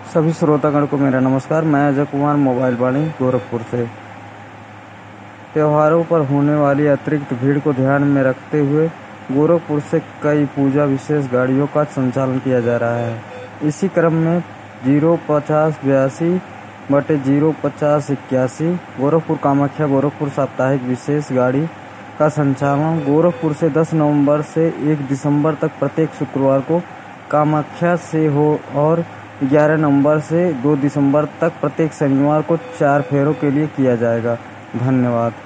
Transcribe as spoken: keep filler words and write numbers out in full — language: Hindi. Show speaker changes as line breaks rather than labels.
सभी श्रोतागण को मेरा नमस्कार। मैं अजय कुमार मोबाइल वाणी गोरखपुर से। त्योहारों पर होने वाली अतिरिक्त भीड़ को ध्यान में रखते हुए गोरखपुर से कई पूजा विशेष गाड़ियों का संचालन किया जा रहा है। इसी क्रम में जीरो पचास बयासी बटे जीरो पचास इक्यासी गोरखपुर कामाख्या गोरखपुर साप्ताहिक विशेष गाड़ी का संचालन गोरखपुर से दस नवंबर से एक दिसंबर तक प्रत्येक शुक्रवार को कामाख्या से हो और ग्यारह नवंबर से दो दिसंबर तक प्रत्येक शनिवार को चार फेरों के लिए किया जाएगा। धन्यवाद।